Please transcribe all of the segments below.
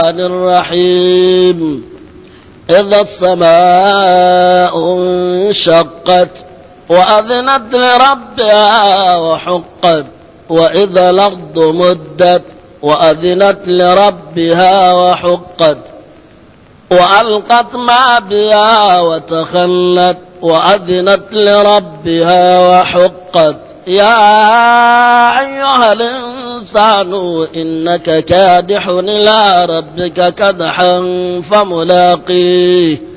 الرحيم إذا السماء انشقت وأذنت لربها وحقت وإذا الأرض مدت وأذنت لربها وحقت وألقت ما بها وتخلت وأذنت لربها وحقت يا أيها الإنسان إنك كادح إلى ربك كدحا فملاقيه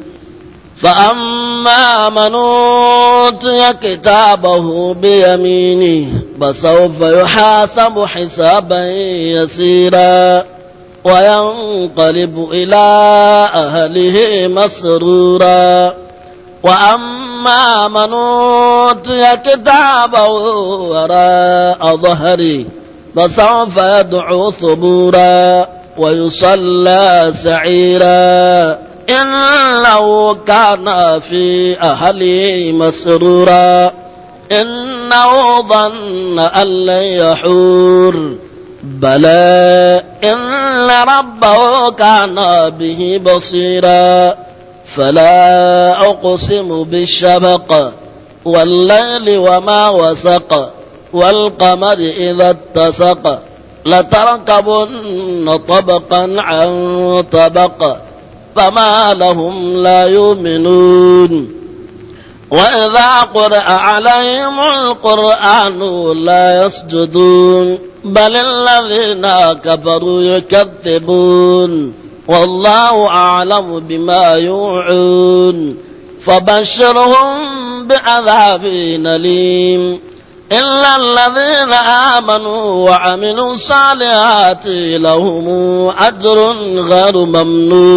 فأما من أوتي كتابه بيمينه فسوف يحاسب حسابا يسيرا وينقلب إلى أهله مسرورا وأما من أوتي كتابه وراء ظهره فسوف يدعو ثبورا ويصلى سعيرا إنه كان في أهله مسرورا إنه ظن أن لن يحور بلى إن ربه كان به بصيرا فلا أقسم بالشفق والليل وما وسق والقمر إذا اتسق لتركبن طبقا عن طبق فما لهم لا يؤمنون وإذا قرأ عليهم القرآن لا يسجدون بل الذين كفروا يكذبون والله أعلم بما يوعون فبشرهم بعذاب أليم إلا الذين آمنوا وعملوا الصالحات لهم أجر غير ممنون